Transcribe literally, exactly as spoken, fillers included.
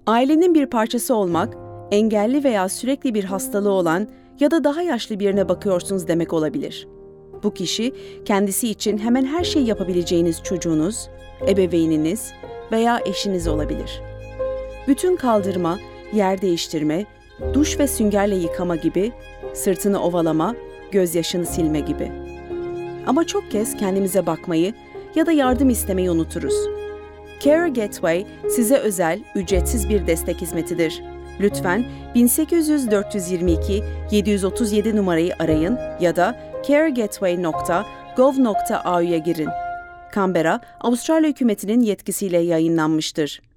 Ailenin bir parçası olmak, engelli veya sürekli bir hastalığı olan ya da daha yaşlı birine bakıyorsunuz demek olabilir. Bu kişi, kendisi için hemen her şeyi yapabileceğiniz çocuğunuz, ebeveyniniz veya eşiniz olabilir. Bütün kaldırma, yer değiştirme, duş ve süngerle yıkama gibi, sırtını ovalama, gözyaşını silme gibi. Ama çok kez kendimize bakmayı ya da yardım istemeyi unuturuz. Care Gateway size özel, ücretsiz bir destek hizmetidir. Lütfen bin sekiz yüz dört yüz yirmi iki yedi yüz otuz yedi numarayı arayın ya da care gateway nokta gov nokta a u'ya girin. Canberra, Avustralya hükümetinin yetkisiyle yayınlanmıştır.